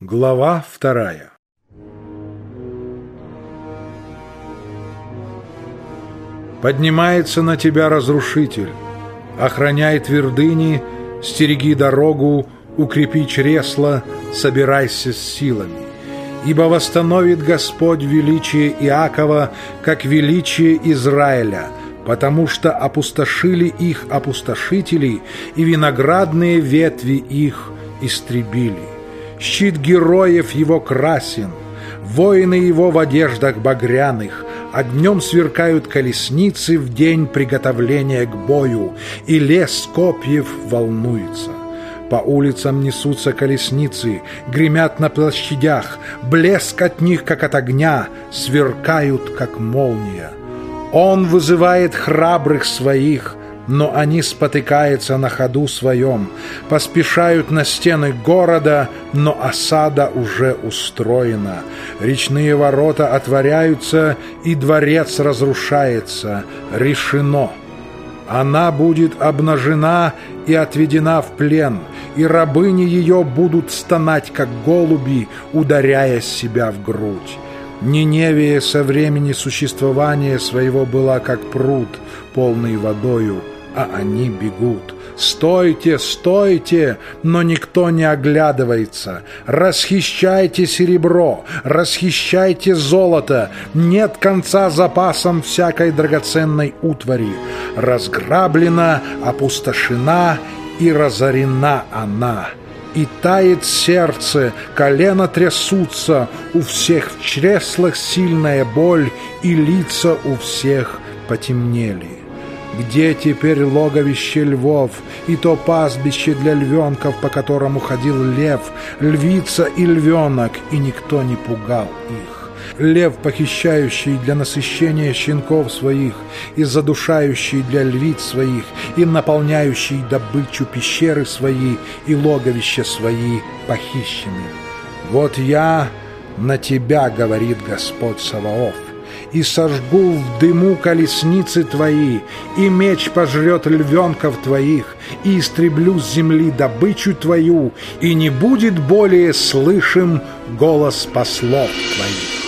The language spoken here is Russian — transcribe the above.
Глава 2. Поднимается на тебя разрушитель. Охраняй твердыни, стереги дорогу, укрепи чресла, собирайся с силами. Ибо восстановит Господь величие Иакова, как величие Израиля, потому что опустошили их опустошители, и виноградные ветви их истребили. Щит героев его красен, воины его в одеждах багряных, огнем сверкают колесницы в день приготовления к бою, и лес копьев волнуется. По улицам несутся колесницы, гремят на площадях, блеск от них, как от огня, сверкают, как молния. Он вызывает храбрых своих, но они спотыкаются на ходу своем, поспешают на стены города, но осада уже устроена. Речные ворота отворяются, и дворец разрушается. Решено. Она будет обнажена и отведена в плен, и рабыни ее будут стонать, как голуби, ударяя себя в грудь. Ниневия со времени существования своего была как пруд, полный водою, а они бегут. «Стойте, стойте!» Но никто не оглядывается. «Расхищайте серебро, расхищайте золото! Нет конца запасам всякой драгоценной утвари! Разграблена, опустошена и разорена она!» И тает сердце, колено трясутся, у всех в чреслах сильная боль, и лица у всех потемнели. Где теперь логовище львов, и то пастбище для львенков, по которому ходил лев, львица и львенок, и никто не пугал их? Лев, похищающий для насыщения щенков своих, и задушающий для львиц своих, и наполняющий добычу пещеры свои, и логовища свои похищены. Вот я на тебя, говорит Господь Саваоф, и сожгу в дыму колесницы твои, и меч пожрет львенков твоих, и истреблю с земли добычу твою, и не будет более слышим голос послов твоих.